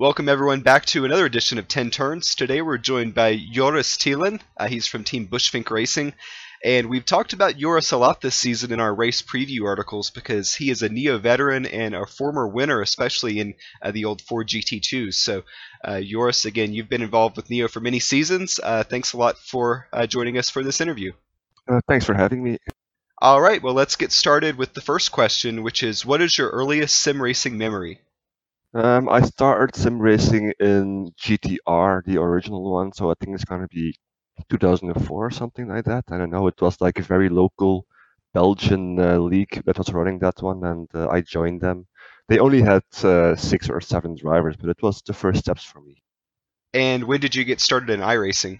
Welcome everyone back to another edition of 10 Turns. Today we're joined by Joris Thielen. He's from Team Bushfink Racing. And we've talked about Joris a lot this season in our race preview articles because he is a NIO veteran and a former winner, especially in the old Ford GT2s. So, Joris, again, you've been involved with NIO for many seasons. Thanks a lot for joining us for this interview. Thanks for having me. All right, well, let's get started with the first question, which is, what is your earliest sim racing memory? I started sim racing in GTR, the original one, so I think it's going to be 2004 or something like that. I don't know. It was like a very local Belgian league that was running that one, and I joined them. They only had 6 or 7 drivers, but it was the first steps for me. And when did you get started in iRacing?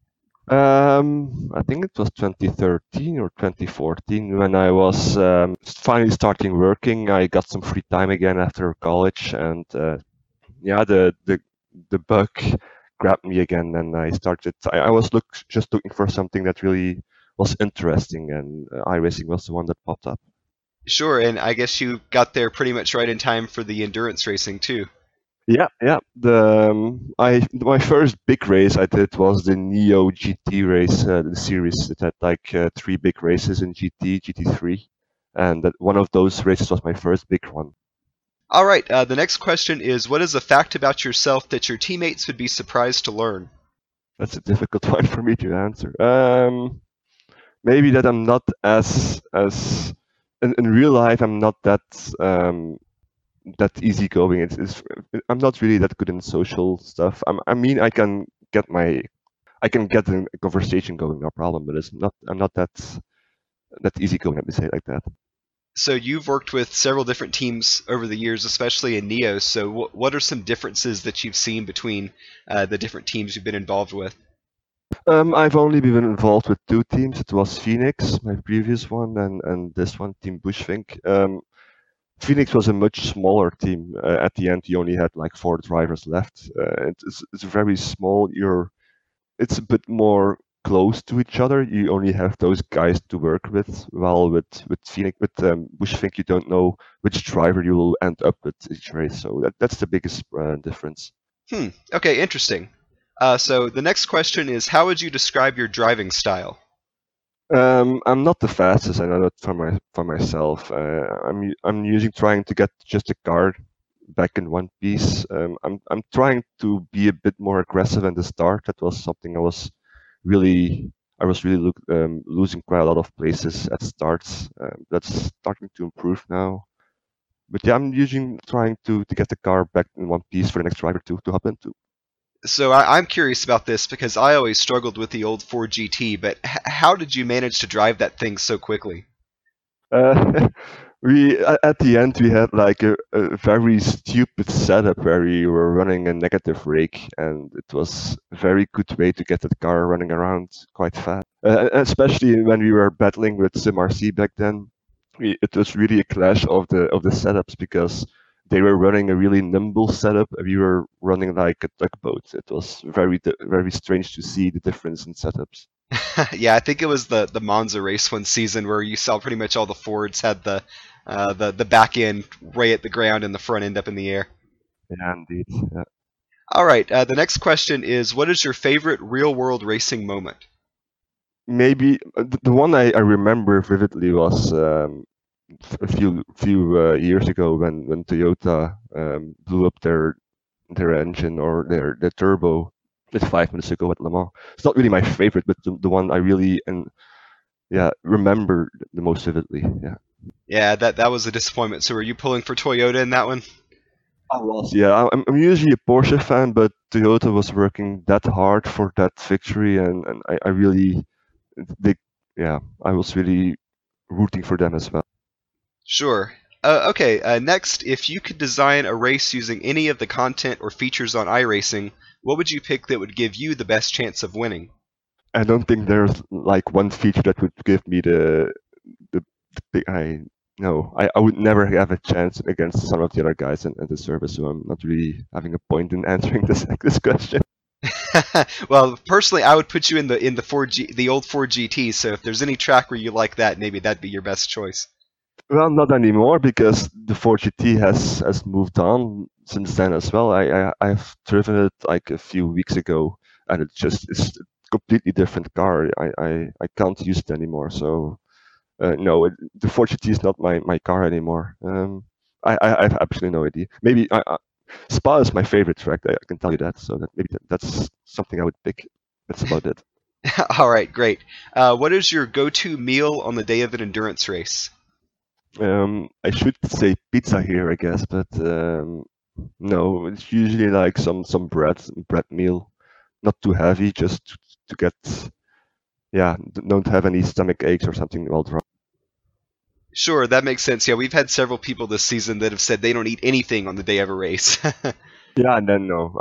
I think it was 2013 or 2014 when I was finally starting working. I got some free time again after college, and yeah, the bug grabbed me again, and I started. I was just looking for something that really was interesting, and iRacing was the one that popped up. Sure, and I guess you got there pretty much right in time for the endurance racing too. Yeah. My first big race I did was the NIO GT race, the series. It had like 3 big races in GT, GT3, and one of those races was my first big one. All right, the next question is, what is a fact about yourself that your teammates would be surprised to learn? That's a difficult one for me to answer. Maybe that I'm not as in real life. I'm not that easygoing. I'm not really that good in social stuff. I mean, I can get a conversation going, no problem. But I'm not that easygoing. Let me say it like that. So you've worked with several different teams over the years, especially in NIO. So what are some differences that you've seen between the different teams you've been involved with? I've only been involved with 2 teams. It was Phoenix, my previous one, and this one, Team Bushfink. Phoenix was a much smaller team. At the end, you only had like 4 drivers left. It's very small. It's a bit more close to each other. You only have those guys to work with. While with Phoenix, with Bushfink, you don't know which driver you will end up with each race. So that's the biggest difference. Okay, interesting. So the next question is, how would you describe your driving style? I'm not the fastest. I know that for myself. I'm using trying to get just a car back in one piece. I'm trying to be a bit more aggressive in the start. That was something I was really losing quite a lot of places at starts. That's starting to improve now. But yeah, I'm using trying to get the car back in one piece for the next driver to hop into. So I'm curious about this because I always struggled with the old Ford GT, but how did you manage to drive that thing so quickly? At the end we had like a very stupid setup where we were running a negative rake, and it was a very good way to get the car running around quite fast. Especially when we were battling with SimRC back then, it was really a clash of the setups because they were running a really nimble setup and we were running like a tugboat. It was very strange to see the difference in setups. Yeah, I think it was the Monza race one season where you saw pretty much all the Fords had the back end way at the ground and the front end up in the air. Yeah, indeed. Yeah. All right, the next question is, what is your favorite real-world racing moment? Maybe the one I remember vividly was a few years ago when Toyota blew up their engine or their turbo just 5 minutes ago at Le Mans. It's not really my favorite, but the one I really remember the most vividly. Yeah. Yeah, that was a disappointment. So were you pulling for Toyota in that one? I was. Yeah, I'm usually a Porsche fan, but Toyota was working that hard for that victory, and I really, they, yeah, I was really rooting for them as well. Sure. Okay, next, if you could design a race using any of the content or features on iRacing, what would you pick that would give you the best chance of winning? I don't think there's like one feature that would give me the big. I would never have a chance against some of the other guys in the service, so I'm not really having a point in answering this question. Well, personally, I would put you in the old Ford GT. So if there's any track where you like that, maybe that'd be your best choice. Well, not anymore because the 4GT has moved on since then as well. I've driven it like a few weeks ago, and it's a completely different car. I can't use it anymore. So no, the 4GT is not my car anymore. I have absolutely no idea. Maybe Spa is my favorite track. I can tell you that. So that's something I would pick. That's about it. All right, great. What is your go-to meal on the day of an endurance race? I should say pizza here, I guess, but no, it's usually like some bread meal, not too heavy, just to get, yeah, don't have any stomach aches or something while driving. Sure, that makes sense. Yeah, we've had several people this season that have said they don't eat anything on the day of a race. Yeah, and then no,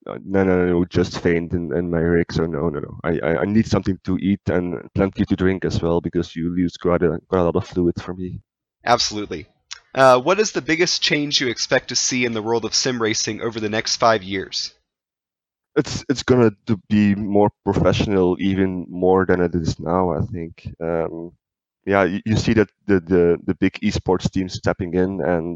no, just faint in my rig. So no. I need something to eat and plenty to drink as well because you lose quite a lot of fluid for me. Absolutely. What is the biggest change you expect to see in the world of sim racing over the next 5 years? It's gonna to be more professional, even more than it is now, I think. Yeah, you see that the big esports teams stepping in, and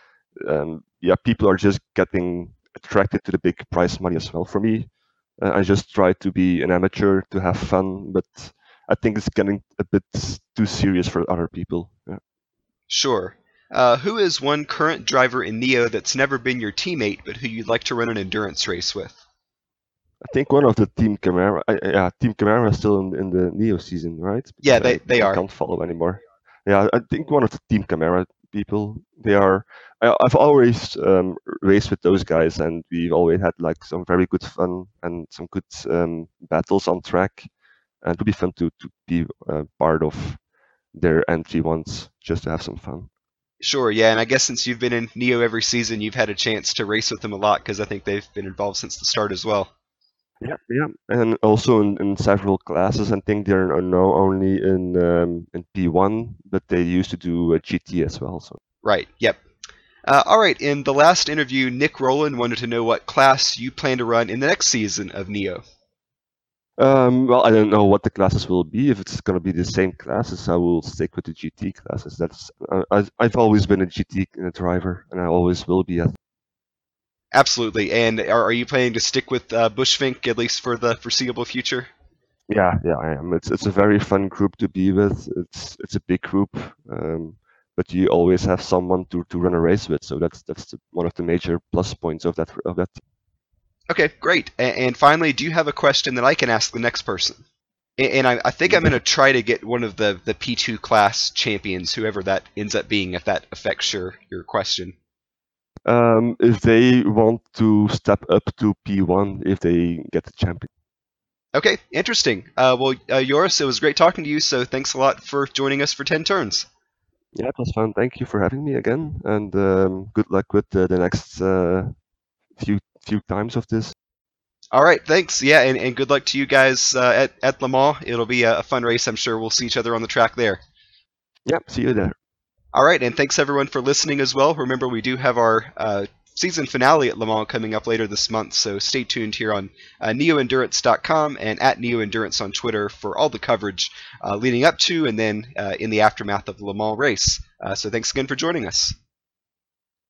yeah, people are just getting attracted to the big prize money as well. For me, I just try to be an amateur to have fun, but I think it's getting a bit too serious for other people. Yeah. Sure. Who is one current driver in Neo that's never been your teammate, but who you'd like to run an endurance race with? I think one of the Team Camara, yeah, Team Camara is still in the Neo season, right? Yeah, Because they I are. can't follow anymore. Yeah, I think one of the Team Camara people. They are. I've always raced with those guys, and we've always had like some very good fun and some good battles on track. And it would be fun to be part of their entry once, just to have some fun. Sure, yeah, and I guess since you've been in Neo every season, you've had a chance to race with them a lot because I think they've been involved since the start as well. Yeah, and also in several classes. I think they're now only in P1, but they used to do a GT as well. So Right, yep. All right, in the last interview, Nick Rowland wanted to know what class you plan to run in the next season of Neo. well, I don't know what the classes will be. If it's gonna be the same classes, I will stick with the GT classes. I've always been a GT driver, and I always will be. Absolutely, and are you planning to stick with Bushfink at least for the foreseeable future? Yeah, I am. It's a very fun group to be with. It's a big group, but you always have someone to run a race with. So that's one of the major plus points of that. Okay, great. And finally, do you have a question that I can ask the next person? And I think I'm going to try to get one of the P2 class champions, whoever that ends up being, if that affects your question. If they want to step up to P1, if they get the champion. Okay, interesting. Well, Joris, it was great talking to you, so thanks a lot for joining us for 10 turns. Yeah, it was fun. Thank you for having me again, and good luck with the next few times of this. All right, thanks. Yeah, and good luck to you guys at Le Mans. It'll be a fun race. I'm sure we'll see each other on the track there. Yeah, see you there. All right, and thanks everyone for listening as well. Remember, we do have our season finale at Le Mans coming up later this month, so stay tuned here on neoendurance.com and at neoendurance on Twitter for all the coverage leading up to and then in the aftermath of the Le Mans race. So thanks again for joining us.